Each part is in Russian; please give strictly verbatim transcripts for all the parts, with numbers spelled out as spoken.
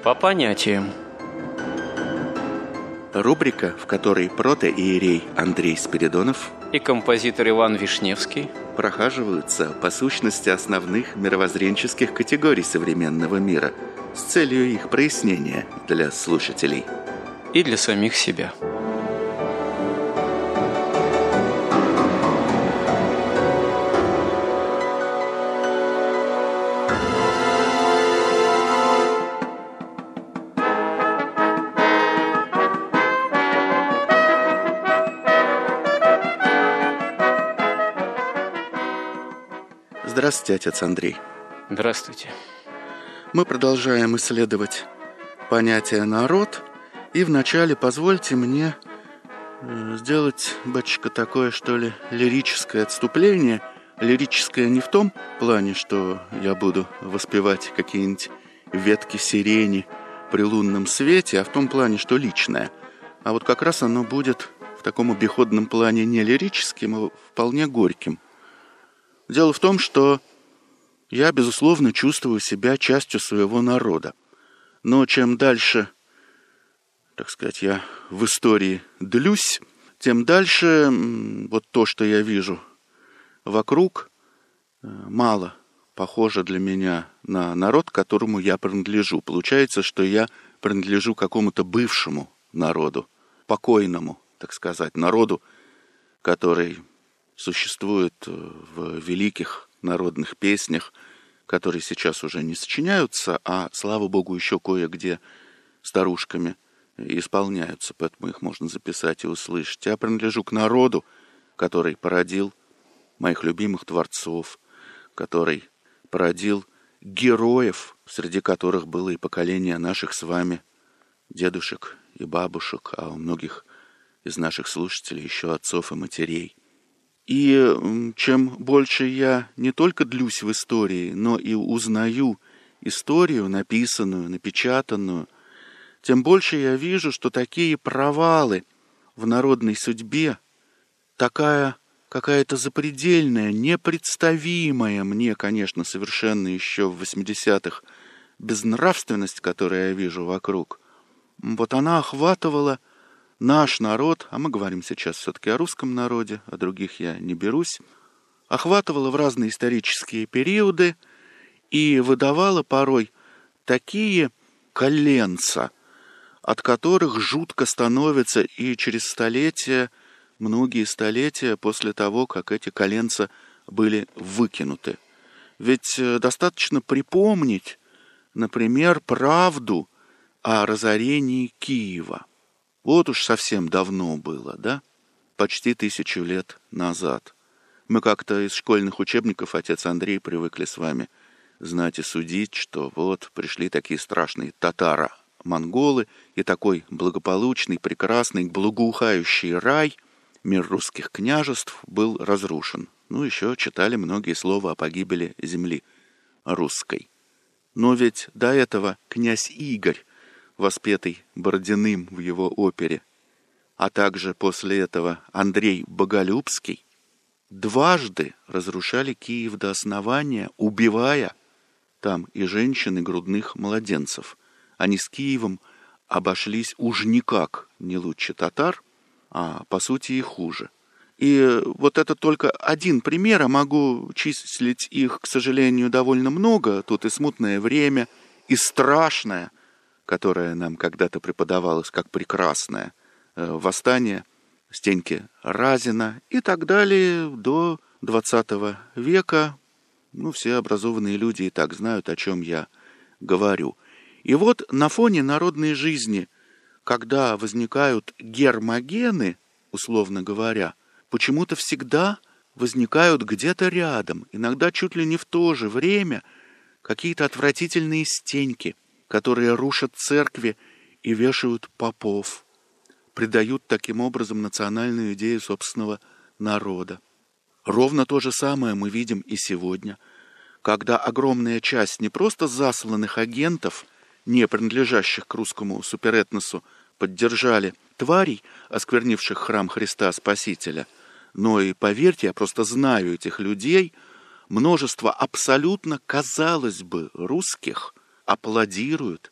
По понятиям. Рубрика, в которой протоиерей Андрей Спиридонов и композитор Иван Вишневский прохаживаются по сущности основных мировоззренческих категорий современного мира с целью их прояснения для слушателей и для самих себя. Здравствуйте, отец Андрей. Здравствуйте. Мы продолжаем исследовать понятие «народ», и вначале позвольте мне сделать, батюшка, такое, что ли, лирическое отступление. Лирическое не в том плане, что я буду воспевать какие-нибудь ветки сирени при лунном свете, а в том плане, что личное. А вот как раз оно будет в таком обиходном плане не лирическим, а вполне горьким. Дело в том, что я, безусловно, чувствую себя частью своего народа. Но чем дальше, так сказать, я в истории длюсь, тем дальше вот то, что я вижу вокруг, мало похоже для меня на народ, к которому я принадлежу. Получается, что я принадлежу какому-то бывшему народу, покойному, так сказать, народу, который существует в великих народных песнях, которые сейчас уже не сочиняются, а, слава богу, еще кое-где старушками исполняются, поэтому их можно записать и услышать. Я принадлежу к народу, который породил моих любимых творцов, который породил героев, среди которых было и поколение наших с вами дедушек и бабушек, а у многих из наших слушателей еще отцов и матерей. И чем больше я не только длюсь в истории, но и узнаю историю, написанную, напечатанную, тем больше я вижу, что такие провалы в народной судьбе, такая какая-то запредельная, непредставимая мне, конечно, совершенно еще в восьмидесятых, безнравственность, которую я вижу вокруг, вот она охватывала наш народ, а мы говорим сейчас все-таки о русском народе, о других я не берусь, охватывала в разные исторические периоды и выдавала порой такие коленца, от которых жутко становится и через столетия, многие столетия после того, как эти коленца были выкинуты. Ведь достаточно припомнить, например, правду о разорении Киева. Вот уж совсем давно было, да? Почти тысячу лет назад. Мы как-то из школьных учебников, отец Андрей, привыкли с вами знать и судить, что вот пришли такие страшные татаро-монголы, и такой благополучный, прекрасный, благоухающий рай, мир русских княжеств, был разрушен. Ну, еще читали многие слова о погибели земли русской. Но ведь до этого князь Игорь, воспетый Бородиным в его опере, а также после этого Андрей Боголюбский, дважды разрушали Киев до основания, убивая там и женщин, и грудных младенцев. Они с Киевом обошлись уж никак не лучше татар, а по сути и хуже. И вот это только один пример, а могу числить их, к сожалению, довольно много. Тут и смутное время, и страшное, которое нам когда-то преподавалось как прекрасное, восстание Стеньки Разина и так далее до двадцатого века. Ну, все образованные люди и так знают, о чем я говорю. И вот на фоне народной жизни, когда возникают гермогены, условно говоря, почему-то всегда возникают где-то рядом, иногда чуть ли не в то же время, какие-то отвратительные стеньки, которые рушат церкви и вешают попов, придают таким образом национальную идею собственного народа. Ровно то же самое мы видим и сегодня, когда огромная часть не просто засланных агентов, не принадлежащих к русскому суперэтносу, поддержали тварей, осквернивших храм Христа Спасителя, но и, поверьте, я просто знаю этих людей, множество абсолютно, казалось бы, русских аплодируют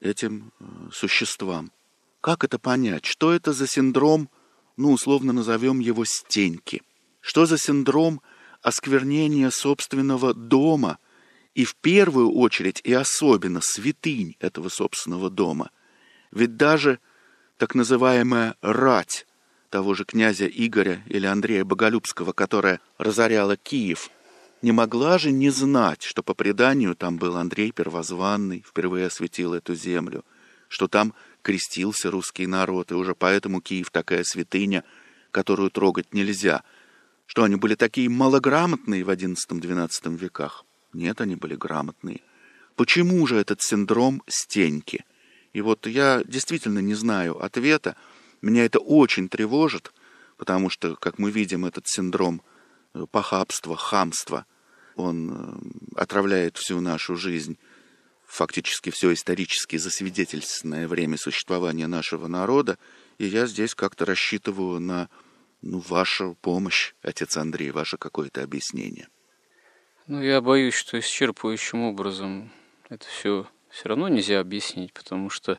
этим существам. Как это понять? Что это за синдром, ну, условно назовем его стеньки? Что за синдром осквернения собственного дома и в первую очередь и особенно святынь этого собственного дома? Ведь даже так называемая рать того же князя Игоря или Андрея Боголюбского, которая разоряла Киев, не могла же не знать, что по преданию там был Андрей Первозванный, впервые осветил эту землю, что там крестился русский народ, и уже поэтому Киев такая святыня, которую трогать нельзя. Что они были такие малограмотные в одиннадцатом-двенадцатом веках? Нет, они были грамотные. Почему же этот синдром стеньки? И вот я действительно не знаю ответа. Меня это очень тревожит, потому что, как мы видим, этот синдром похабства, хамства, он отравляет всю нашу жизнь, фактически все исторически засвидетельственное время существования нашего народа. И я здесь как-то рассчитываю на ну, вашу помощь, отец Андрей, ваше какое-то объяснение. Ну, я боюсь, что исчерпывающим образом это все все равно нельзя объяснить, потому что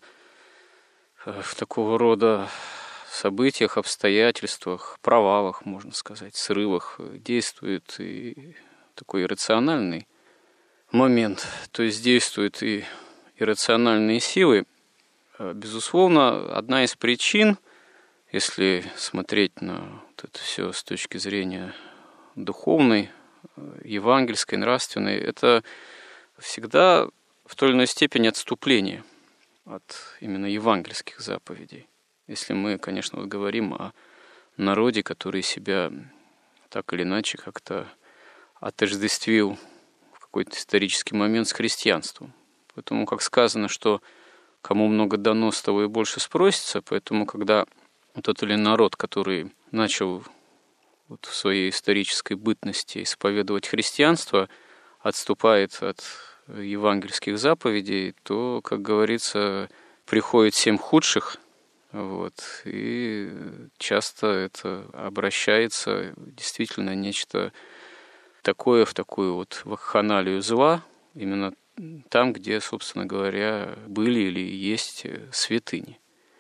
в такого рода событиях, обстоятельствах, провалах, можно сказать, срывах действует и такой иррациональный момент, то есть действуют и иррациональные силы. Безусловно, одна из причин, если смотреть на вот это все с точки зрения духовной, евангельской, нравственной, это всегда в той или иной степени отступление от именно евангельских заповедей. Если мы, конечно, вот говорим о народе, который себя так или иначе как-то отождествил в какой-то исторический момент с христианством. Поэтому, как сказано, что кому много дано, с того и больше спросится, поэтому, когда вот тот или иной народ, который начал вот в своей исторической бытности исповедовать христианство, отступает от евангельских заповедей, то, как говорится, приходит семь худших, вот, и часто это обращается действительно нечто такое, в такую вот вакханалию зла, именно там, где, собственно говоря, были или есть святыни.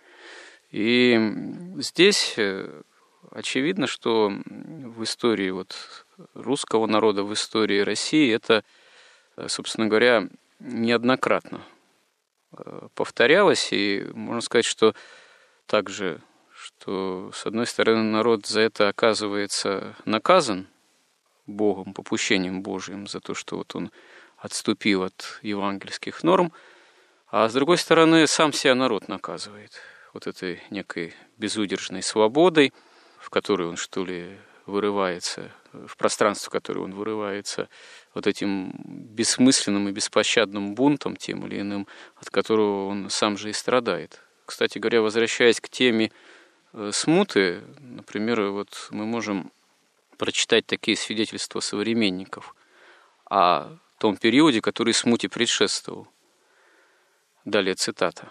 И здесь очевидно, что в истории вот русского народа, в истории России это, собственно говоря, неоднократно повторялось, и можно сказать, что также, что, с одной стороны, народ за это оказывается наказан Богом, попущением Божиим, за то, что вот он отступил от евангельских норм, а с другой стороны, сам себя народ наказывает вот этой некой безудержной свободой, в которой он, что ли, вырывается, в пространство, в которое он вырывается, вот этим бессмысленным и беспощадным бунтом, тем или иным, от которого он сам же и страдает. Кстати говоря, возвращаясь к теме смуты, например, вот мы можем прочитать такие свидетельства современников о том периоде, который смуте предшествовал. Далее цитата.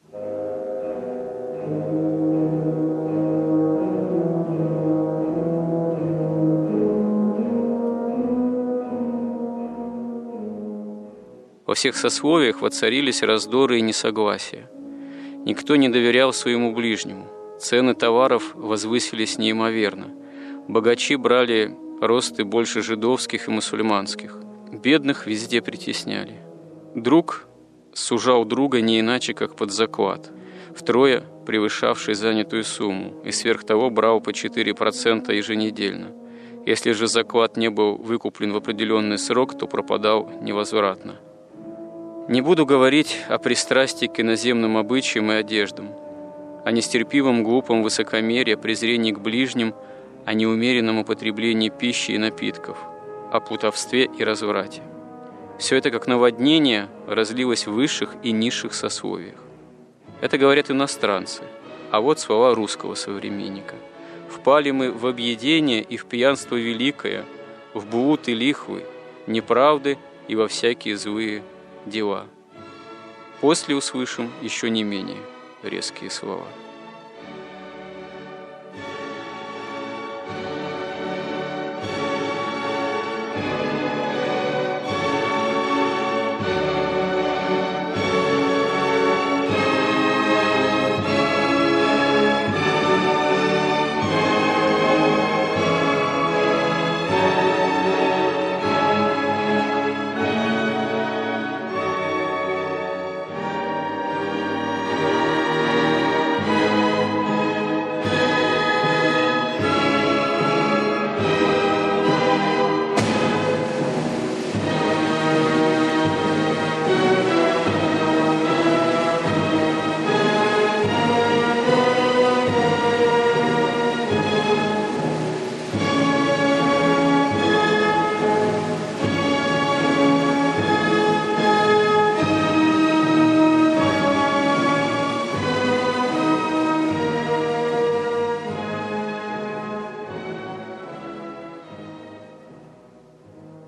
Во всех сословиях воцарились раздоры и несогласия. Никто не доверял своему ближнему. Цены товаров возвысились неимоверно. Богачи брали росты больше жидовских и мусульманских. Бедных везде притесняли. Друг сужал друга не иначе, как под заклад, втрое превышавший занятую сумму, и сверх того брал по четыре процента еженедельно. Если же заклад не был выкуплен в определенный срок, то пропадал невозвратно. Не буду говорить о пристрастии к иноземным обычаям и одеждам, о нестерпимом глупом высокомерии, презрении к ближним, о неумеренном употреблении пищи и напитков, о плутовстве и разврате. Все это, как наводнение, разлилось в высших и низших сословиях. Это говорят иностранцы, а вот слова русского современника. «Впали мы в объедение и в пьянство великое, в блуд и лихвы, неправды и во всякие злые дела». После услышим еще не менее резкие слова.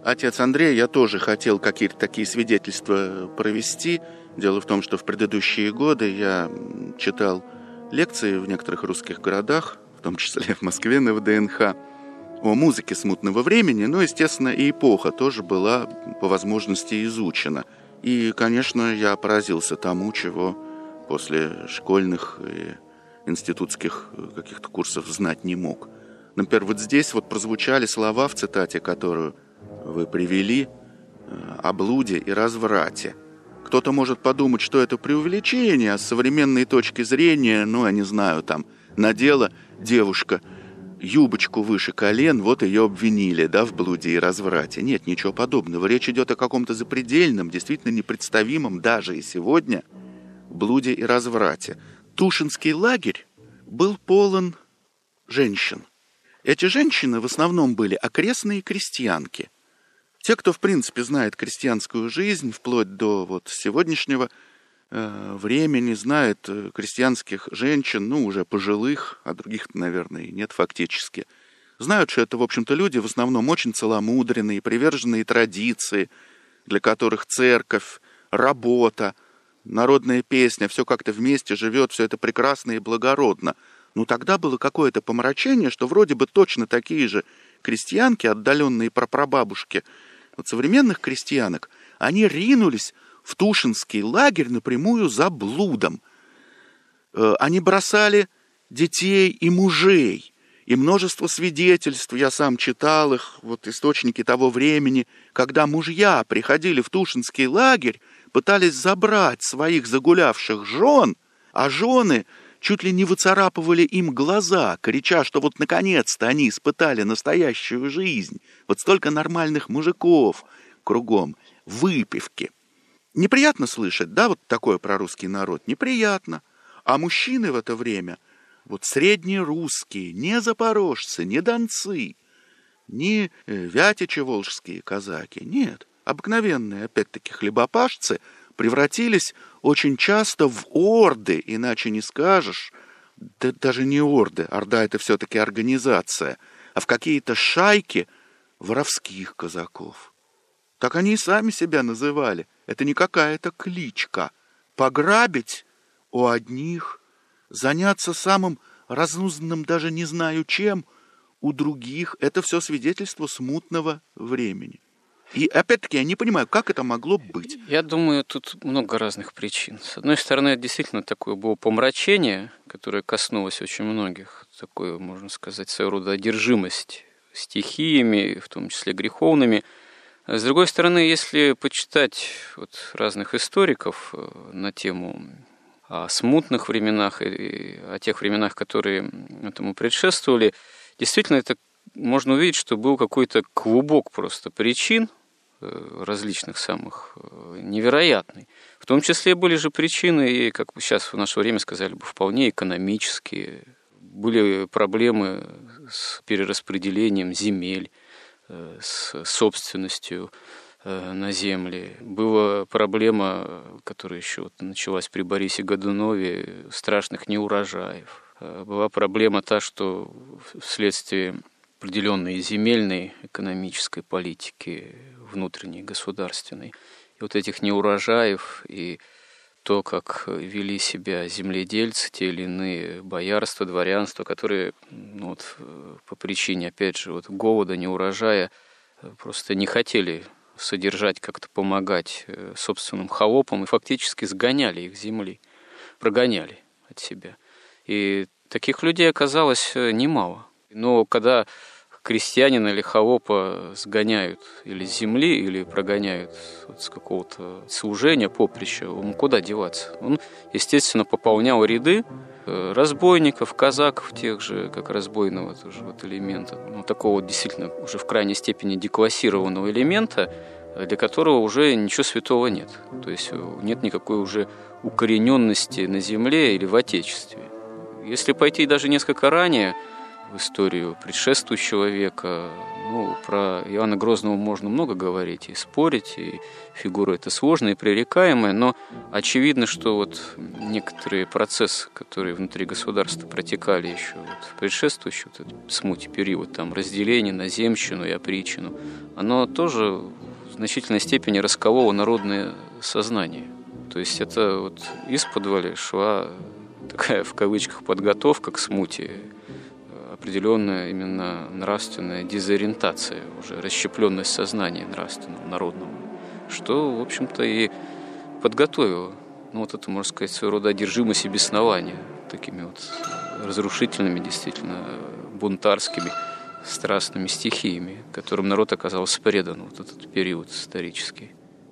отец Андрей, я тоже хотел какие-то такие свидетельства провести. Дело в том, что в предыдущие годы я читал лекции в некоторых русских городах, в том числе в Москве на ВДНХ, о музыке смутного времени, но, естественно, и эпоха тоже была по возможности изучена. И, конечно, я поразился тому, чего после школьных и институтских каких-то курсов знать не мог. Например, вот здесь вот прозвучали слова в цитате, которую вы привели, о блуде и разврате. Кто-то может подумать, что это преувеличение, а с современной точки зрения, ну, я не знаю, там, надела девушка юбочку выше колен, вот ее обвинили, да, в блуде и разврате. Нет, ничего подобного. Речь идет о каком-то запредельном, действительно непредставимом даже и сегодня блуде и разврате. Тушинский лагерь был полон женщин. Эти женщины в основном были окрестные крестьянки. Те, кто, в принципе, знает крестьянскую жизнь, вплоть до вот сегодняшнего э, времени, знает э, крестьянских женщин, ну, уже пожилых, а других, наверное, и нет фактически, знают, что это, в общем-то, люди в основном очень целомудренные, приверженные традиции, для которых церковь, работа, народная песня, все как-то вместе живет, все это прекрасно и благородно. Ну, тогда было какое-то помрачение, что вроде бы точно такие же крестьянки, отдаленные прапрабабушки, вот современных крестьянок, они ринулись в Тушинский лагерь напрямую за блудом. Они бросали детей и мужей, и множество свидетельств, я сам читал их, вот источники того времени, когда мужья приходили в Тушинский лагерь, пытались забрать своих загулявших жен, а жены чуть ли не выцарапывали им глаза, крича, что вот наконец-то они испытали настоящую жизнь. Вот столько нормальных мужиков кругом, выпивки. Неприятно слышать, да, вот такое про русский народ? Неприятно. А мужчины в это время, вот средние русские, не запорожцы, не донцы, не вятичи волжские казаки, нет. Обыкновенные, опять-таки, хлебопашцы превратились очень часто в орды, иначе не скажешь, да, даже не орды, орда это все-таки организация, а в какие-то шайки воровских казаков. Так они и сами себя называли. Это не какая-то кличка. Пограбить у одних, заняться самым разнузданным даже не знаю чем у других, это все свидетельство смутного времени. И опять-таки я не понимаю, как это могло быть. Я думаю, тут много разных причин. С одной стороны, это действительно такое было помрачение, которое коснулось очень многих. Такое, можно сказать, своего рода одержимость стихиями, в том числе греховными. С другой стороны, если почитать вот разных историков на тему о смутных временах и о тех временах, которые этому предшествовали, действительно это можно увидеть, что был какой-то клубок просто причин, различных самых невероятный. В том числе были же причины, и, как бы сейчас в наше время сказали бы, вполне экономические. Были проблемы с перераспределением земель, с собственностью на земли. Была проблема, которая еще вот началась при Борисе Годунове, страшных неурожаев. Была проблема та, что вследствие определенной земельной экономической политики, внутренней, государственной, и вот этих неурожаев, и то, как вели себя земледельцы, те или иные боярства, дворянства, которые ну, вот, по причине, опять же, вот, голода, неурожая, просто не хотели содержать, как-то помогать собственным холопам, и фактически сгоняли их с земли, прогоняли от себя. И таких людей оказалось немало. Но когда крестьянина или холопа сгоняют или с земли, или прогоняют вот с какого-то служения, поприща, ему куда деваться? Он, естественно, пополнял ряды разбойников, казаков тех же, как разбойного тоже вот элемента, ну, такого действительно уже в крайней степени деклассированного элемента, для которого уже ничего святого нет. То есть нет никакой уже укорененности на земле или в Отечестве. Если пойти даже несколько ранее, в историю предшествующего века. Ну, про Иоанна Грозного можно много говорить и спорить, и фигура эта сложная и пререкаемая, но очевидно, что вот некоторые процессы, которые внутри государства протекали еще вот в предшествующий вот этот смуте период, там разделение на земщину и опричнину, оно тоже в значительной степени раскололо народное сознание. То есть это вот исподволе шла такая в кавычках подготовка к смуте, определенная именно нравственная дезориентация, уже расщепленность сознания нравственного, народного, что, в общем-то, и подготовило, ну, вот это, можно сказать, своего рода одержимость и беснование такими вот разрушительными, действительно, бунтарскими, страстными стихиями, которым народ оказался предан вот этот период исторический.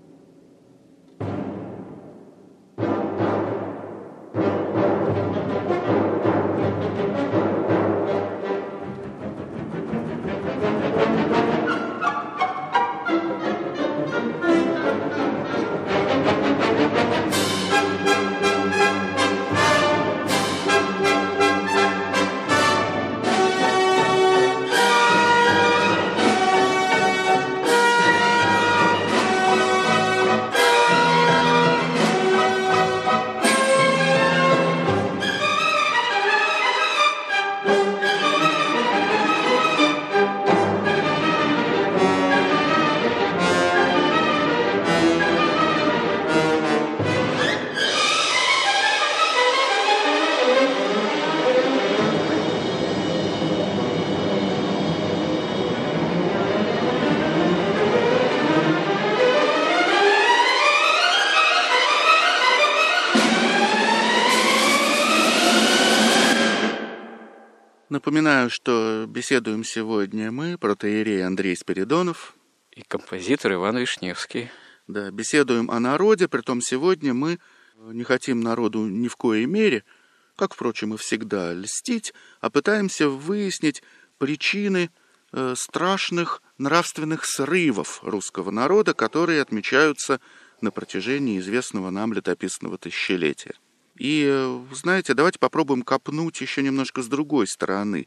Напоминаю, что беседуем сегодня мы, протоиерей Андрей Спиридонов и композитор Иван Вишневский. Да, беседуем о народе, притом сегодня мы не хотим народу ни в коей мере, как, впрочем, и всегда, льстить, а пытаемся выяснить причины э, страшных нравственных срывов русского народа, которые отмечаются на протяжении известного нам летописного тысячелетия. И, знаете, давайте попробуем копнуть еще немножко с другой стороны,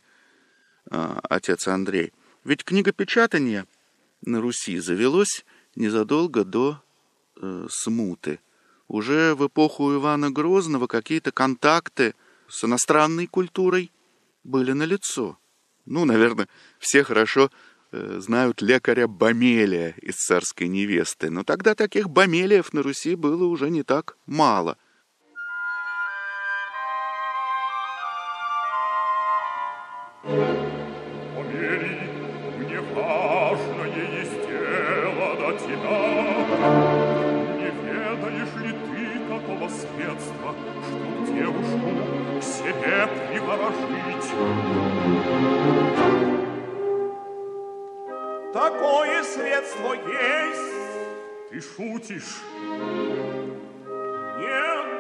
отец Андрей. Ведь книгопечатание на Руси завелось незадолго до э, смуты. Уже в эпоху Ивана Грозного какие-то контакты с иностранной культурой были налицо. Ну, наверное, все хорошо э, знают лекаря Бомелия из «Царской невесты», но тогда таких Бомелиев на Руси было уже не так мало. Помери, мне важное есть дело до тебя. Не ведаешь ли ты такого средства, чтоб девушку к себе приворожить? Такое средство есть. Ты шутишь? Нет.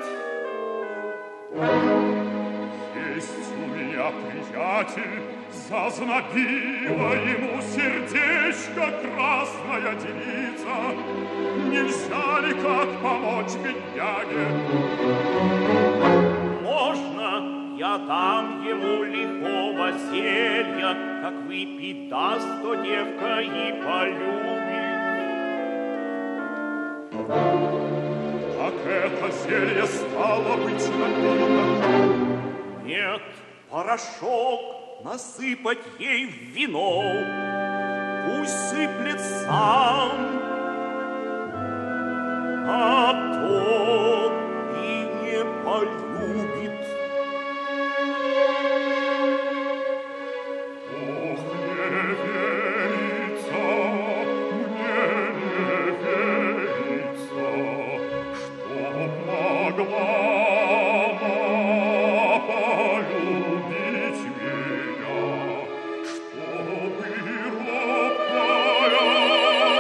Есть у меня приятель, зазнобила ему сердечко красная девица. Нельзя ли как помочь бедняге? Можно, я дам ему лихого зелья, как выпить даст, то девка и полюбит. Так это зелье стало быть напиток? Нет, порошок насыпать ей в вино, пусть сыплет сам, а то и не полюбит. Ох, не верится, мне не верится, что могла полюбить меня, чтобы робкая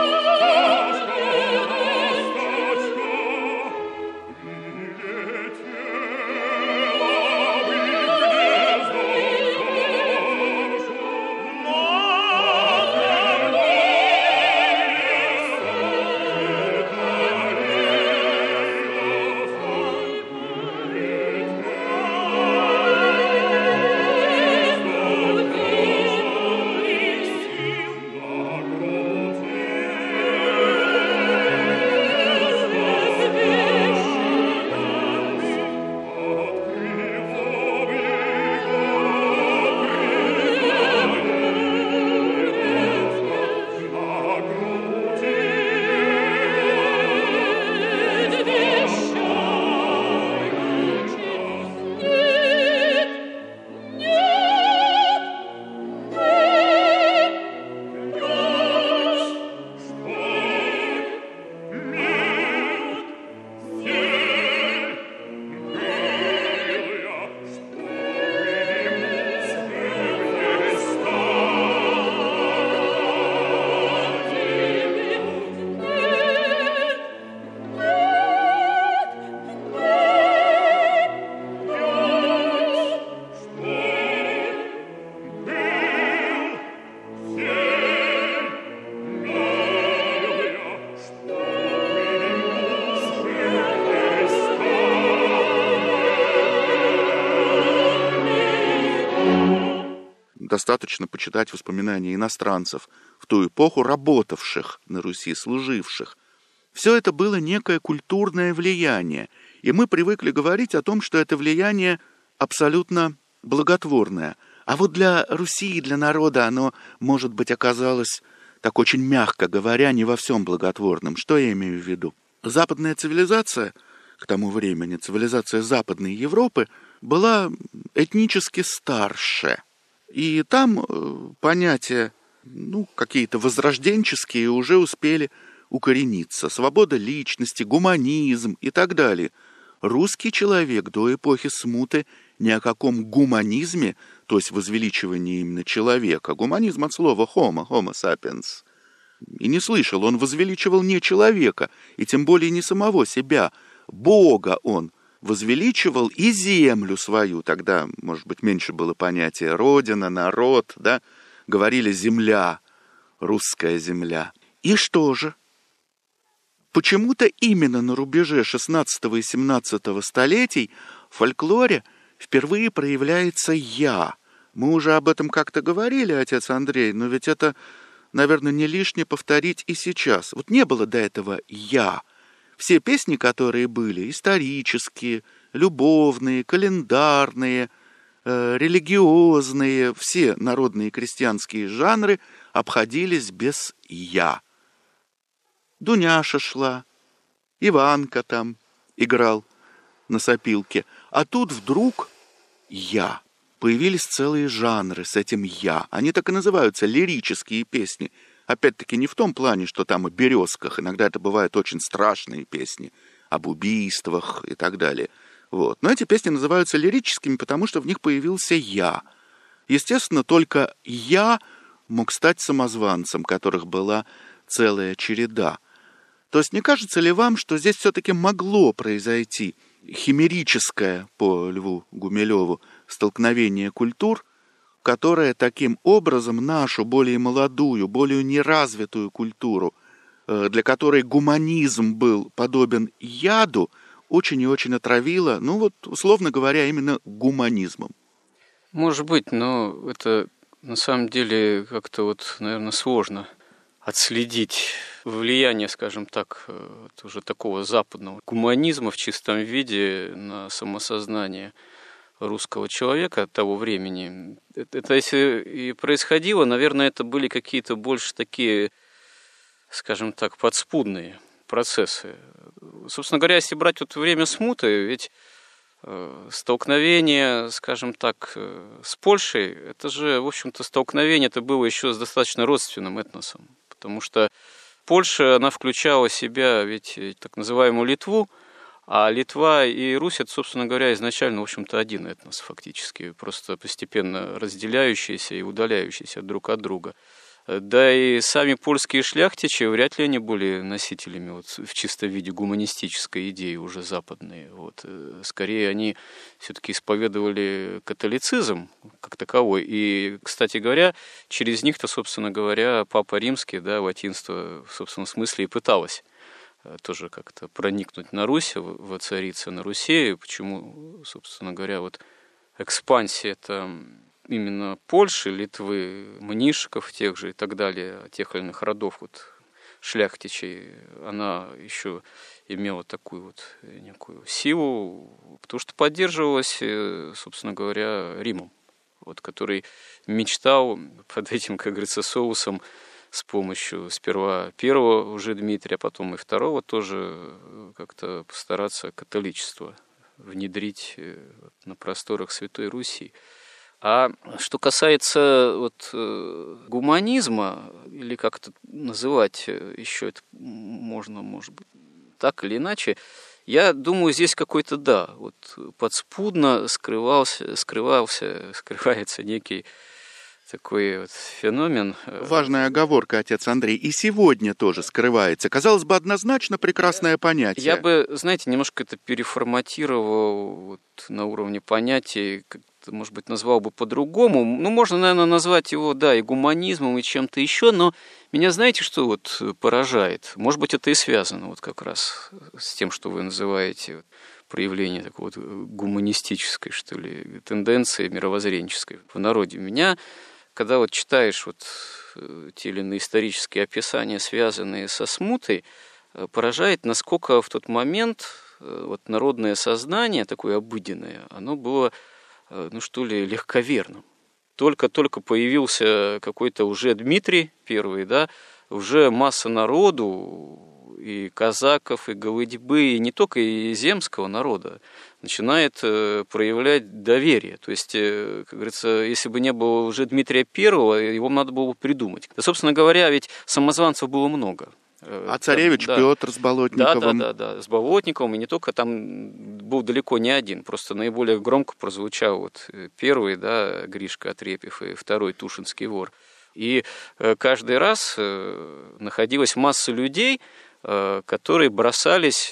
Достаточно почитать воспоминания иностранцев в ту эпоху, работавших на Руси, служивших. Все это было некое культурное влияние, и мы привыкли говорить о том, что это влияние абсолютно благотворное. А вот для Руси и для народа оно, может быть, оказалось, так очень мягко говоря, не во всем благотворным. Что я имею в виду? Западная цивилизация, к тому времени цивилизация Западной Европы, была этнически старше. И там э, понятия, ну, какие-то возрожденческие уже успели укорениться. Свобода личности, гуманизм и так далее. Русский человек до эпохи смуты ни о каком гуманизме, то есть возвеличивании именно человека, гуманизм от слова homo, homo sapiens, и не слышал. Он возвеличивал не человека, и тем более не самого себя. Бога он возвеличивал и землю свою. Тогда, может быть, меньше было понятия родина, народ, да? Говорили земля, русская земля. И что же? Почему-то именно на рубеже шестнадцатого и семнадцатого столетий в фольклоре впервые проявляется «я». Мы уже об этом как-то говорили, отец Андрей, но ведь это, наверное, не лишне повторить и сейчас. Вот не было до этого «я». Все песни, которые были, исторические, любовные, календарные, э, религиозные, все народные крестьянские жанры обходились без «я». Дуняша шла, Иванка там играл на сопилке, а тут вдруг «я». Появились целые жанры с этим «я». Они так и называются лирические песни. Опять-таки не в том плане, что там о березках. Иногда это бывают очень страшные песни об убийствах и так далее. Вот. Но эти песни называются лирическими, потому что в них появился «я». Естественно, только «я» мог стать самозванцем, которых была целая череда. То есть не кажется ли вам, что здесь все-таки могло произойти химерическое, по Льву Гумилеву, столкновение культур, которое таким образом нашу более молодую, более неразвитую культуру, для которой гуманизм был подобен яду, очень и очень отравило, ну вот, условно говоря, именно гуманизмом? Может быть, но это на самом деле как-то вот, наверное, сложно отследить влияние, скажем так, уже такого западного гуманизма в чистом виде на самосознание русского человека того времени. Это, это если и происходило, наверное, это были какие-то больше такие, скажем так, подспудные процессы. Собственно говоря, если брать вот время смуты, ведь э, столкновение, скажем так, э, с Польшей, это же, в общем-то, столкновение это было еще с достаточно родственным этносом. Потому что Польша, она включала в себя ведь так называемую Литву, а Литва и Русь, это, собственно говоря, изначально, в общем-то, один этнос фактически, просто постепенно разделяющиеся и удаляющиеся друг от друга. Да и сами польские шляхтичи, вряд ли они были носителями вот, в чистом виде гуманистической идеи уже западные. Вот. Скорее, они все-таки исповедовали католицизм как таковой. И, кстати говоря, через них-то, собственно говоря, Папа Римский, да, латинство в собственном смысле и пыталось тоже как-то проникнуть на Русь, воцариться на Руси. Почему, собственно говоря, вот экспансия это именно Польши, Литвы, Мнишиков тех же и так далее, тех или иных родов вот, шляхтичей, она еще имела такую вот некую силу, потому что поддерживалась, собственно говоря, Римом, вот, который мечтал под этим, как говорится, соусом с помощью сперва первого уже Дмитрия, а потом и второго тоже как-то постараться католичество внедрить на просторах Святой Руси. А что касается вот, гуманизма, или как это называть еще, это можно, может быть, так или иначе, я думаю, здесь какой-то, да, вот подспудно скрывался, скрывался, скрывается некий такой вот феномен. Важная оговорка, отец Андрей, и сегодня тоже скрывается. Казалось бы, однозначно прекрасное понятие. Я бы, знаете, немножко это переформатировал вот, на уровне понятий, может быть, назвал бы по-другому. Ну, можно, наверное, назвать его, да, и гуманизмом, и чем-то еще, но меня, знаете, что вот поражает? Может быть, это и связано вот как раз с тем, что вы называете проявление такой вот гуманистической, что ли, тенденции мировоззренческой в народе. Меня когда вот читаешь вот те или иные исторические описания, связанные со смутой, поражает, насколько в тот момент вот народное сознание, такое обыденное, оно было, ну что ли, легковерным. Только-только появился какой-то уже Дмитрий Первый, да, уже масса народу, и казаков, и голыдьбы, и не только и земского народа, начинает проявлять доверие. То есть, как говорится, если бы не было уже Дмитрия Первого, его надо было бы придумать. Да, собственно говоря, ведь самозванцев было много. А царевич да, Петр с Болотниковым. Да, да, да, да, с Болотниковым, и не только, там был далеко не один, просто наиболее громко прозвучал вот первый, да, Гришка Отрепьев, и второй Тушинский вор. И каждый раз находилась масса людей, которые бросались,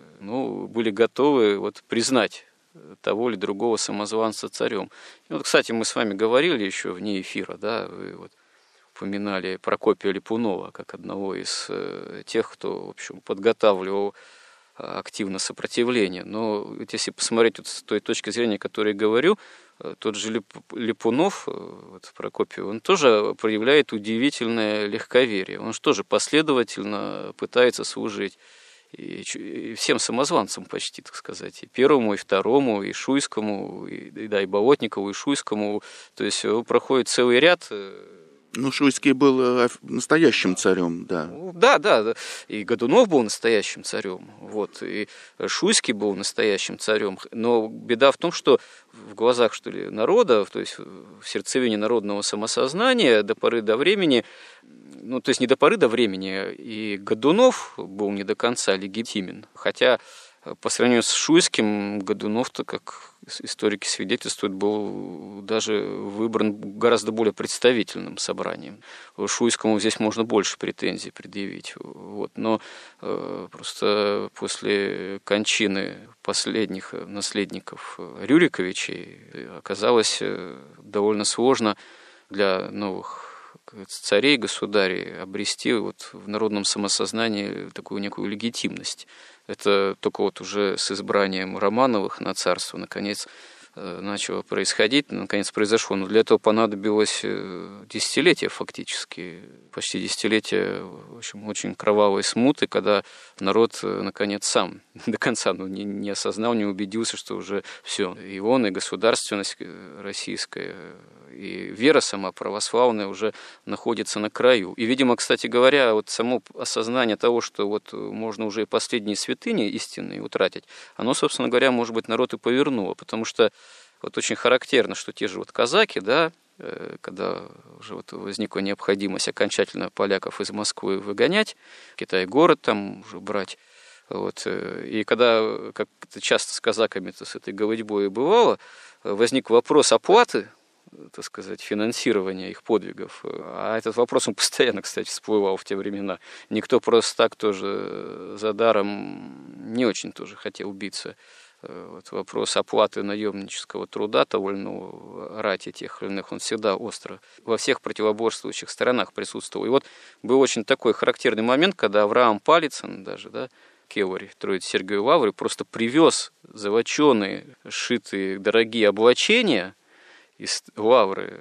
ну, были готовы вот признать того или другого самозванца царем. И вот, кстати, мы с вами говорили еще вне эфира, да, вы вот упоминали Прокопия Липунова как одного из тех, кто, в общем, подготавливал активно сопротивление. Но вот если посмотреть вот с той точки зрения, о которой я говорю, тот же Липунов, вот Прокопий, он тоже проявляет удивительное легковерие. Он же тоже последовательно пытается служить и, и всем самозванцам почти, так сказать, и первому, и второму, и Шуйскому, и, да, и Болотникову, и Шуйскому. То есть проходит целый ряд. Ну, Шуйский был настоящим царем, да. Да, да, да. И Годунов был настоящим царем, вот, и Шуйский был настоящим царем. Но беда в том, что в глазах, что ли, народа, то есть в сердцевине народного самосознания до поры до времени, ну, то есть не до поры до времени, и Годунов был не до конца легитимен. Хотя по сравнению с Шуйским, Годунов-то, как историки свидетельствуют, был даже выбран гораздо более представительным собранием. Шуйскому здесь можно больше претензий предъявить. Вот. Но э, просто после кончины последних наследников Рюриковичей оказалось довольно сложно для новых царей, государей обрести вот в народном самосознании такую некую легитимность. Это только вот уже с избранием Романовых на царство наконец начало происходить, наконец произошло. Но для этого понадобилось десятилетия фактически, почти десятилетия, в общем, очень кровавой смуты, когда народ наконец сам до конца ну, не, не осознал, не убедился, что уже все. И он, и государственность российская, и вера сама православная уже находится на краю. И, видимо, кстати говоря, вот само осознание того, что вот можно уже и последние святыни истинные утратить, оно, собственно говоря, может быть, народ и повернуло, потому что вот очень характерно, что те же вот казаки, да, когда уже вот возникла необходимость окончательно поляков из Москвы выгонять, Китай-город там уже брать, вот, и когда, как это часто с казаками-то с этой голодьбой бывало, возник вопрос оплаты, так сказать, финансирования их подвигов. А этот вопрос, он постоянно, кстати, всплывал в те времена. Никто просто так тоже за даром не очень тоже хотел биться. Вот вопрос оплаты наемнического труда того или иного рати тех или иных, он всегда остро во всех противоборствующих сторонах присутствовал. И вот был очень такой характерный момент, когда Авраам Палицын даже, да, Кеворь, Троице Сергию Лавры, просто привез золоченые, сшитые дорогие облачения из Лавры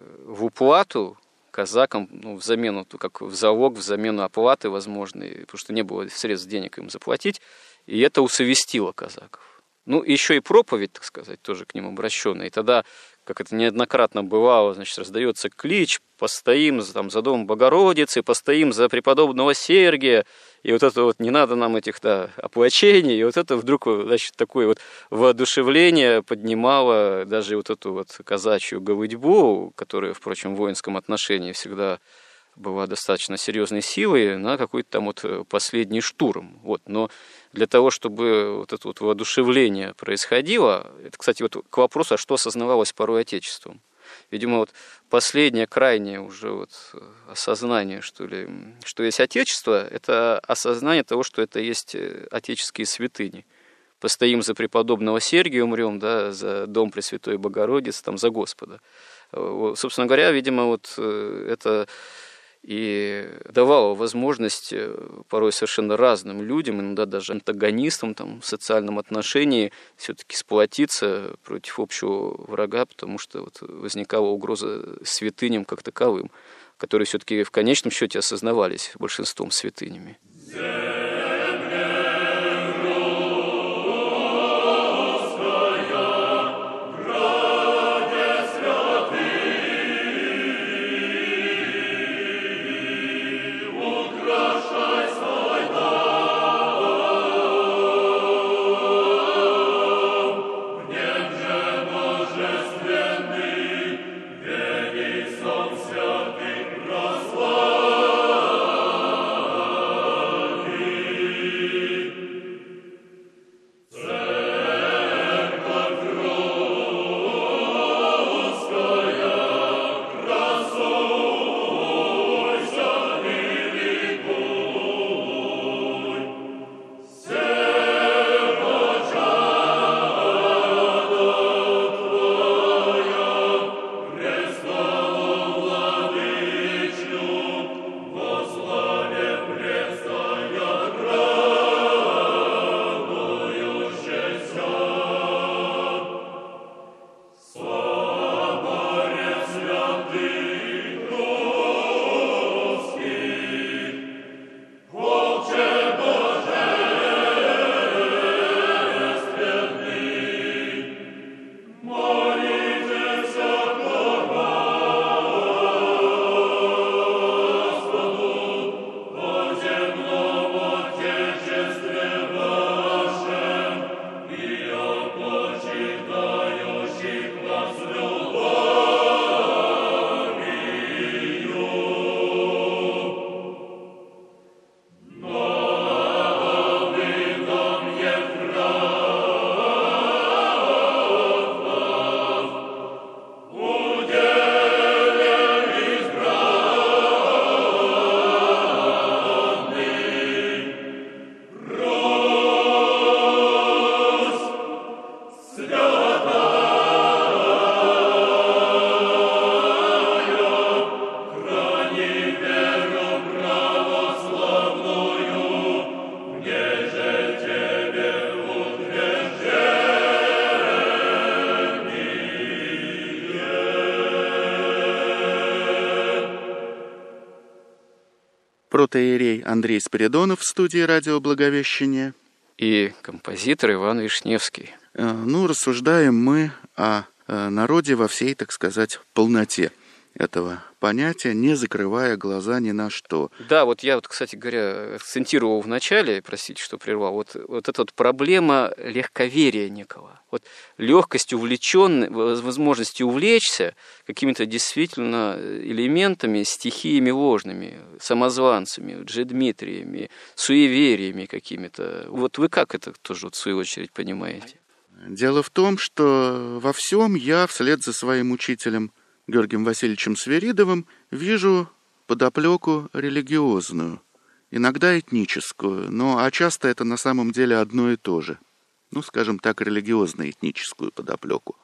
в уплату казакам, ну, в замену, как в залог, в замену оплаты возможной, потому что не было средств денег им заплатить, и это усовестило казаков. Ну, еще и проповедь, так сказать, тоже к ним обращенная. И тогда, как это неоднократно бывало, значит, раздается клич: постоим там за дом Богородицы, постоим за преподобного Сергия, и вот это вот не надо нам этих, да, оплачений, и вот это вдруг, значит, такое вот воодушевление поднимало даже вот эту вот казачью голыдьбу, которая, впрочем, в воинском отношении всегда была достаточно серьезной силой, на какой-то там вот последний штурм. Вот. Но для того, чтобы вот это вот воодушевление происходило, это, кстати, вот к вопросу, а что осознавалось порой Отечеством. Видимо, вот последнее, крайнее уже вот осознание, что ли, что есть Отечество, это осознание того, что это есть отеческие святыни. Постоим за преподобного Сергия, умрем, да, за дом Пресвятой Богородицы, там, за Господа. Собственно говоря, видимо, вот это и давала возможность порой совершенно разным людям, иногда даже антагонистам там, в социальном отношении все-таки сплотиться против общего врага, потому что вот возникала угроза святыням как таковым, которые все-таки в конечном счете осознавались большинством святынями. Протоиерей Андрей Спиридонов в студии «Радио Благовещение». И композитор Иван Вишневский. Ну, рассуждаем мы о народе во всей, так сказать, полноте этого понятия, не закрывая глаза ни на что. Да, вот я, вот, кстати говоря, акцентировал в начале, простите, что прервал, вот, вот эта вот проблема легковерия некого. Вот легкость увлеченной, возможности увлечься какими-то действительно элементами, стихиями ложными, самозванцами, джедмитриями, суевериями какими-то. Вот вы как это тоже, вот, в свою очередь, понимаете? Дело в том, что во всем я вслед за своим учителем Георгием Васильевичем Свиридовым вижу подоплеку религиозную, иногда этническую, но а часто это на самом деле одно и то же. Ну, скажем так, религиозно-этническую подоплеку.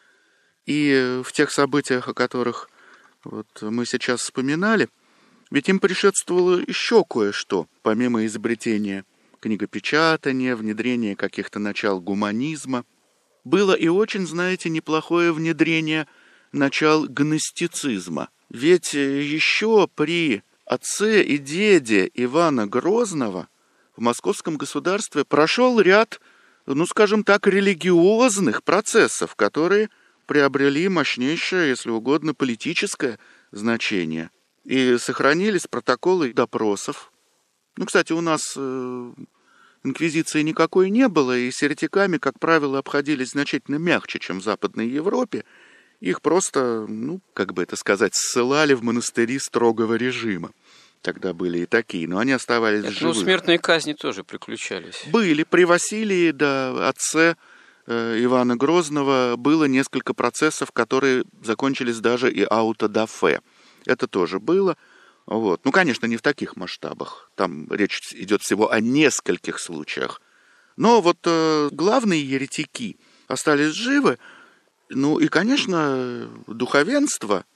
И в тех событиях, о которых вот мы сейчас вспоминали, ведь им предшествовало еще кое-что, помимо изобретения книгопечатания, внедрения каких-то начал гуманизма. Было и очень, знаете, неплохое внедрение начал гностицизма. Ведь еще при отце и деде Ивана Грозного в московском государстве прошел ряд, ну, скажем так, религиозных процессов, которые приобрели мощнейшее, если угодно, политическое значение. И сохранились протоколы допросов. Ну, кстати, у нас э, инквизиции никакой не было, и с еретиками, как правило, обходились значительно мягче, чем в Западной Европе. Их просто, ну, как бы это сказать, ссылали в монастыри строгого режима. Тогда были и такие, но они оставались Нет, живы. Ну, смертные казни тоже приключались. Были. При Василии, да, отце э, Ивана Грозного, было несколько процессов, которые закончились даже и аутодафе. Это тоже было. Вот. Ну, конечно, не в таких масштабах. Там речь идет всего о нескольких случаях. Но вот э, главные еретики остались живы. Ну и, конечно, духовенство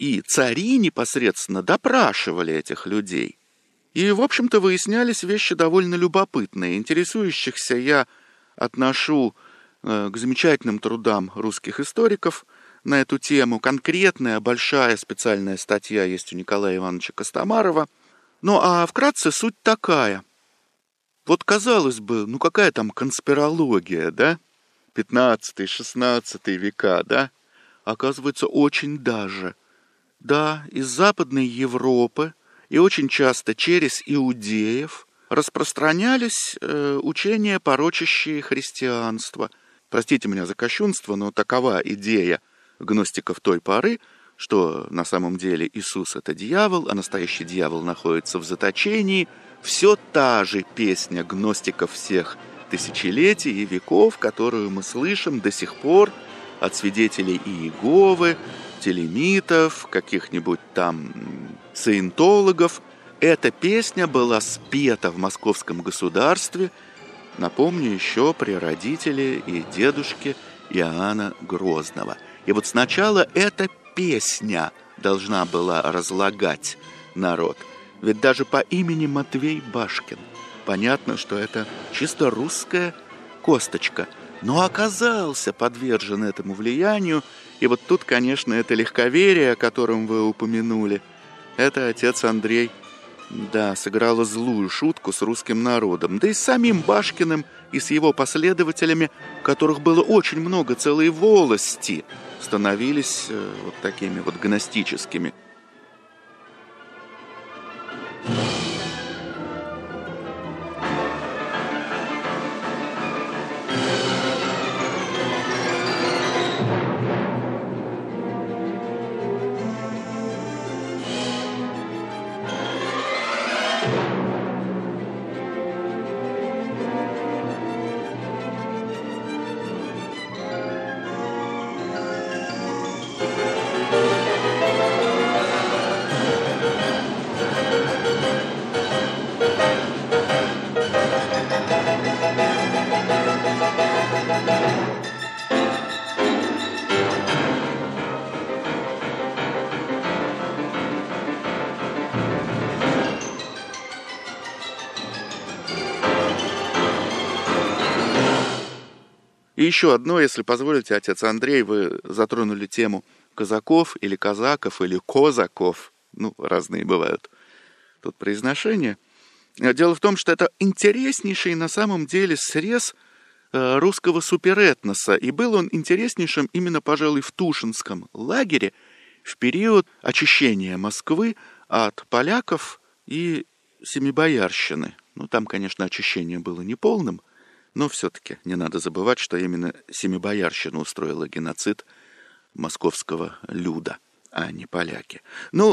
и цари непосредственно допрашивали этих людей. И, в общем-то, выяснялись вещи довольно любопытные. Интересующихся я отношу э, к замечательным трудам русских историков на эту тему. Конкретная, большая специальная статья есть у Николая Ивановича Костомарова. Ну, а вкратце суть такая. Вот, казалось бы, ну какая там конспирология, да? пятнадцатый-шестнадцатый века, да? Оказывается, очень даже. Да, из Западной Европы и очень часто через иудеев распространялись э, учения, порочащие христианство. Простите меня за кощунство, но такова идея гностиков той поры, что на самом деле Иисус — это дьявол, а настоящий дьявол находится в заточении. Все та же песня гностиков всех тысячелетий и веков, которую мы слышим до сих пор от свидетелей Иеговы, телемитов, каких-нибудь там саентологов. Эта песня была спета в московском государстве, напомню, еще при родителе и дедушке Иоанна Грозного. И вот сначала эта песня должна была разлагать народ. Ведь даже по имени Матвей Башкин понятно, что это чисто русская косточка. Но оказался подвержен этому влиянию. И вот тут, конечно, это легковерие, о котором вы упомянули, это отец Андрей, да, сыграло злую шутку с русским народом. Да и с самим Башкиным, и с его последователями, которых было очень много, целые волости, становились э, вот такими вот гностическими. И еще одно, если позволите, отец Андрей, вы затронули тему казаков или казаков или козаков. Ну, разные бывают тут произношения. Дело в том, что это интереснейший на самом деле срез русского суперэтноса. И был он интереснейшим именно, пожалуй, в Тушинском лагере в период очищения Москвы от поляков и семибоярщины. Ну, там, конечно, очищение было неполным, но все-таки не надо забывать, что именно семибоярщина устроила геноцид московского люда, а не поляки.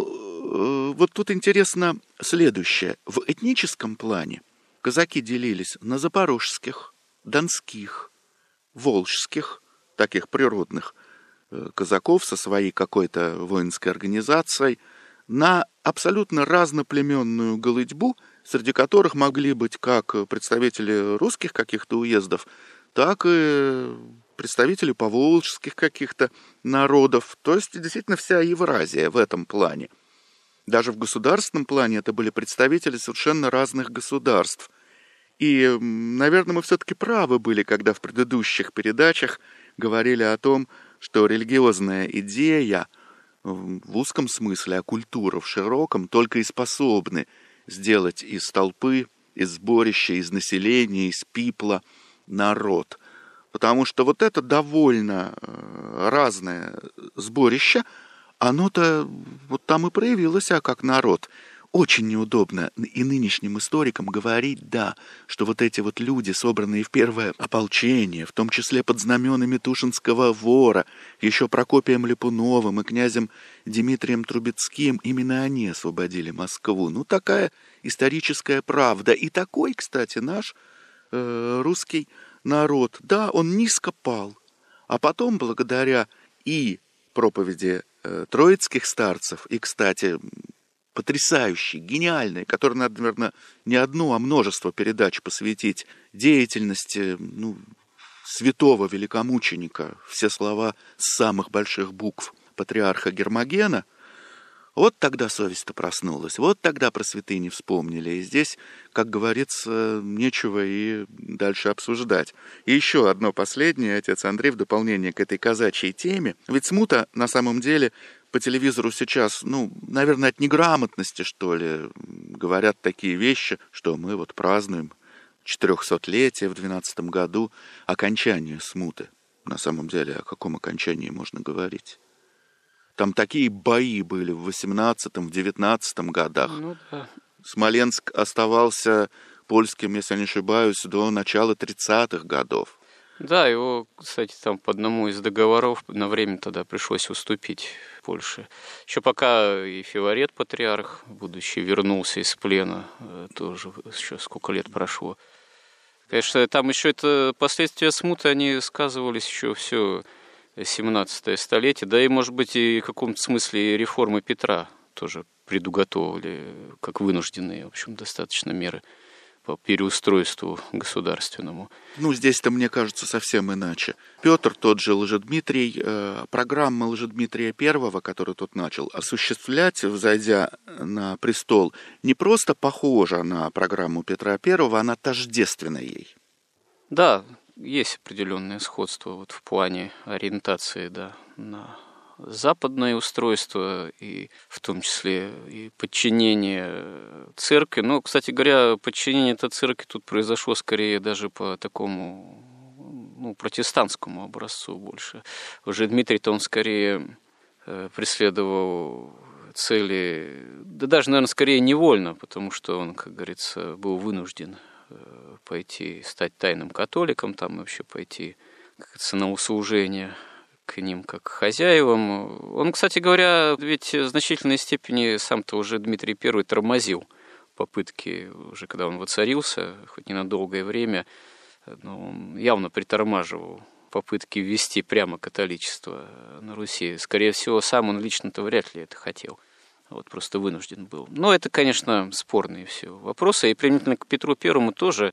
Ну, вот тут интересно следующее. В этническом плане казаки делились на запорожских, донских, волжских, таких природных казаков со своей какой-то воинской организацией, на абсолютно разноплеменную голыдьбу, среди которых могли быть как представители русских каких-то уездов, так и представители поволжских каких-то народов. То есть, действительно, вся Евразия в этом плане. Даже в государственном плане это были представители совершенно разных государств. И, наверное, мы все-таки правы были, когда в предыдущих передачах говорили о том, что религиозная идея в узком смысле, а культура в широком только и способны сделать из толпы, из сборища, из населения, из пипла народ. Потому что вот это довольно разное сборище, оно-то вот там и проявилось, а как народ. Очень неудобно и нынешним историкам говорить, да, что вот эти вот люди, собранные в первое ополчение, в том числе под знаменами Тушинского вора, еще Прокопием Липуновым и князем Дмитрием Трубецким, именно они освободили Москву. Ну, такая историческая правда. И такой, кстати, наш э, русский народ. Да, он низко пал, а потом, благодаря и проповеди э, троицких старцев, и, кстати, потрясающий, гениальный, который надо, наверное, не одну, а множество передач посвятить деятельности ну, святого великомученика, все слова с самых больших букв патриарха Гермогена, Вот тогда совесть-то проснулась, вот тогда про святыни вспомнили. И здесь, как говорится, нечего и дальше обсуждать. И еще одно последнее, отец Андрей, в дополнение к этой казачьей теме. Ведь смута, на самом деле, по телевизору сейчас, ну, наверное, от неграмотности, что ли, говорят такие вещи, что мы вот празднуем четырехсотлетие в двенадцатом году окончания смуты. На самом деле, о каком окончании можно говорить? Там такие бои были в восемнадцатом, в девятнадцатом годах. Ну, да. Смоленск оставался польским, если не ошибаюсь, до начала тридцатых годов. Да, его, кстати, там по одному из договоров на время тогда пришлось уступить Польше. Еще пока и Филарет, патриарх, будущий, вернулся из плена, тоже еще сколько лет прошло. Конечно, там еще это последствия смуты, они сказывались еще все семнадцатое столетие, да и, может быть, и в каком-то смысле реформы Петра тоже предуготовили, как вынужденные, в общем, достаточно меры по переустройству государственному. Ну, здесь-то, мне кажется, совсем иначе. Петр, тот же Лжедмитрий, э, программа Лжедмитрия Первого, которую тот начал осуществлять, взойдя на престол, не просто похожа на программу Петра Первого, она тождественна ей. Да, есть определенное сходство вот в плане ориентации, да, на западное устройство, и в том числе и подчинение церкви. Но, кстати говоря, подчинение этой церкви тут произошло скорее даже по такому, ну, протестантскому образцу больше. Уже Дмитрий-то он скорее преследовал цели, да даже, наверное, скорее невольно, потому что он, как говорится, был вынужден пойти, стать тайным католиком, там вообще пойти, как говорится, на услужение к ним как к хозяевам. Он, кстати говоря, ведь в значительной степени сам-то уже Дмитрий Первый тормозил попытки, уже когда он воцарился, хоть не на долгое время, но он явно притормаживал попытки ввести прямо католичество на Руси. Скорее всего, сам он лично-то вряд ли это хотел. Вот просто вынужден был. Но это, конечно, спорные все вопросы. И применительно к Петру Первому тоже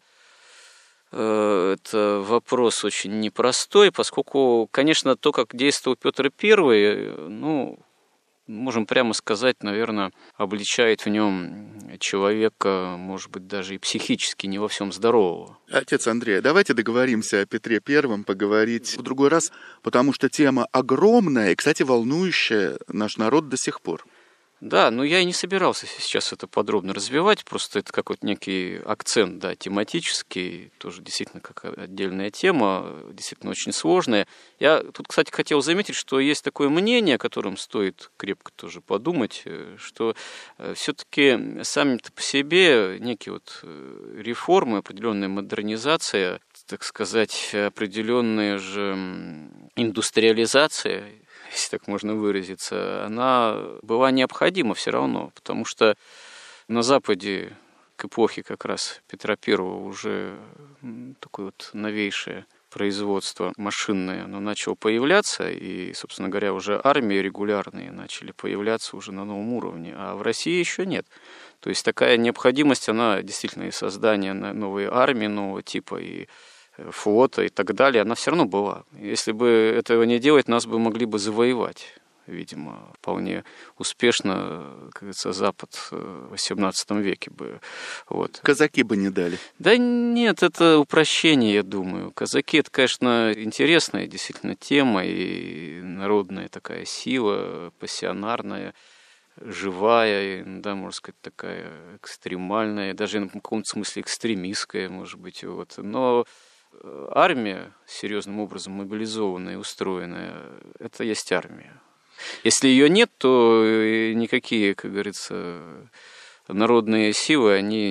это вопрос очень непростой, поскольку, конечно, то, как действовал Петр Первый, ну, можем прямо сказать, наверное, обличает в нем человека, может быть, даже и психически не во всем здорового. Отец Андрей, давайте договоримся о Петре Первом, поговорить в другой раз, потому что тема огромная и, кстати, волнующая наш народ до сих пор. Да, но я и не собирался сейчас это подробно развивать, просто это какой-то некий акцент, да, тематический, тоже действительно как отдельная тема, действительно очень сложная. Я тут, кстати, хотел заметить, что есть такое мнение, о котором стоит крепко тоже подумать, что все-таки сами-то по себе некие вот реформы, определенная модернизация, так сказать, определенная же индустриализация, если так можно выразиться, она была необходима все равно, потому что на Западе к эпохе как раз Петра Первого уже такое вот новейшее производство машинное, оно начало появляться, и, собственно говоря, уже армии регулярные начали появляться уже на новом уровне, а в России еще нет. То есть такая необходимость, она действительно и создание новой армии, нового типа, и флота и так далее, она все равно была. Если бы этого не делать, нас бы могли бы завоевать, видимо, вполне успешно, как говорится, Запад в восемнадцатом веке бы. Вот. Казаки бы не дали. Да нет, это упрощение, я думаю. Казаки — это, конечно, интересная действительно тема и народная такая сила, пассионарная, живая, да, можно сказать, такая экстремальная, даже в каком-то смысле экстремистская, может быть. Вот. Но армия, серьезным образом мобилизованная и устроенная, это есть армия. Если ее нет, то никакие, как говорится, народные силы,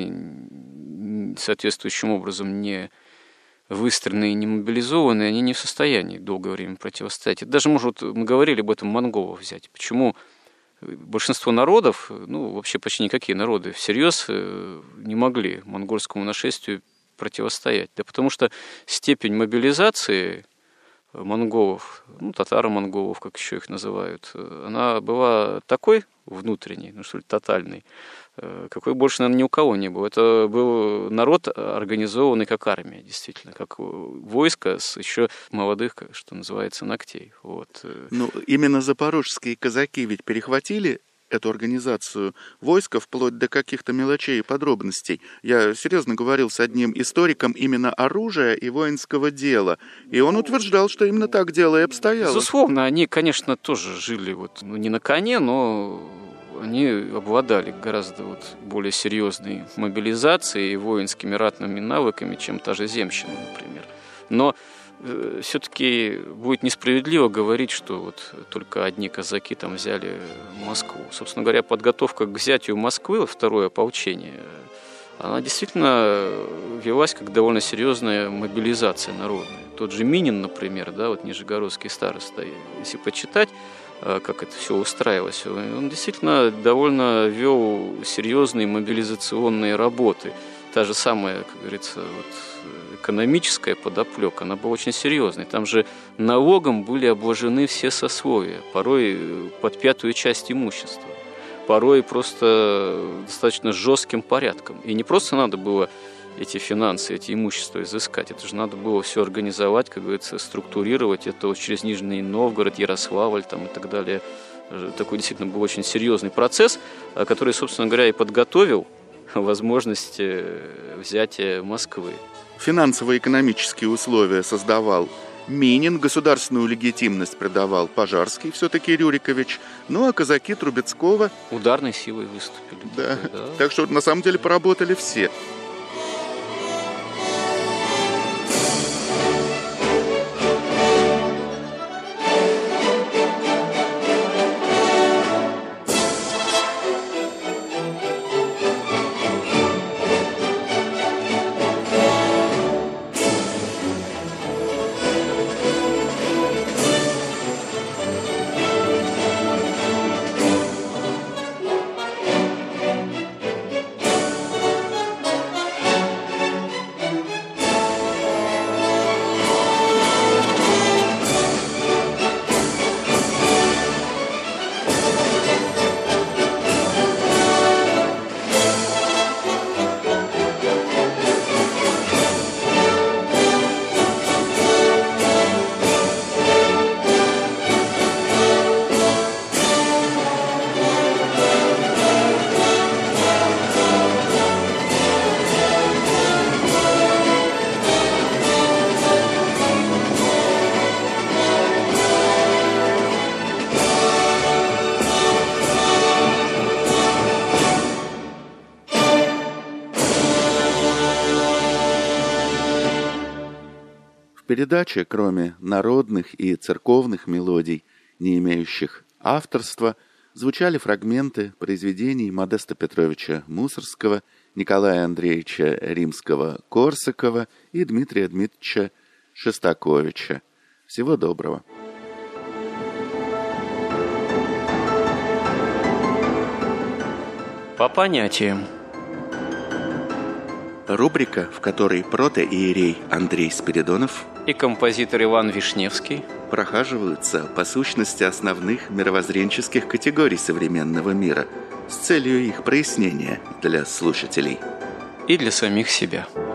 они соответствующим образом не выстроенные и не мобилизованные, они не в состоянии долгое время противостоять. Это даже, может, мы говорили об этом, монголов взять. Почему большинство народов, ну, вообще почти никакие народы всерьез не могли монгольскому нашествию противостоять? Да потому что степень мобилизации монголов, ну, татаро-монголов, как еще их называют, она была такой внутренней, ну, что ли, тотальной, какой больше, наверное, ни у кого не было. Это был народ, организованный как армия, действительно, как войско с еще молодых, что называется, ногтей. Вот. Ну, именно запорожские казаки ведь перехватили эту организацию войска вплоть до каких-то мелочей и подробностей. Я серьезно говорил с одним историком именно оружия и воинского дела, и он утверждал, что именно так дело и обстояло. Безусловно, они, конечно, тоже жили вот, ну, не на коне, но они обладали гораздо вот более серьезной мобилизацией и воинскими ратными навыками, чем та же земщина, например. Но э, все-таки будет несправедливо говорить, что вот только одни казаки там взяли Москву. Собственно говоря, подготовка к взятию Москвы, второе ополчение, она действительно велась как довольно серьезная мобилизация народная. Тот же Минин, например, да, вот нижегородский староста, если почитать, как это все устраивалось, он действительно довольно вел серьезные мобилизационные работы. Та же самая, как говорится, вот, экономическая подоплека, она была очень серьезной. Там же налогом были обложены все сословия, порой под пятую часть имущества, порой просто достаточно жестким порядком. И не просто надо было эти финансы, эти имущества изыскать. Это же надо было все организовать, как говорится, структурировать. Это вот через Нижний Новгород, Ярославль там, и так далее. Такой действительно был очень серьезный процесс, который, собственно говоря, и подготовил возможность взятия Москвы. Финансово-экономические условия создавал Минин, государственную легитимность придавал Пожарский, все-таки Рюрикович, ну а казаки Трубецкого ударной силой выступили. Да. Такой, да. Так что на самом деле поработали все. В передаче, кроме народных и церковных мелодий, не имеющих авторства, звучали фрагменты произведений Модеста Петровича Мусорского, Николая Андреевича Римского-Корсакова и Дмитрия Дмитриевича Шостаковича. Всего доброго. По понятиям. Рубрика, в которой протоиерей Андрей Спиридонов И композитор Иван Вишневский прохаживаются по сущности основных мировоззренческих категорий современного мира с целью их прояснения для слушателей и для самих себя.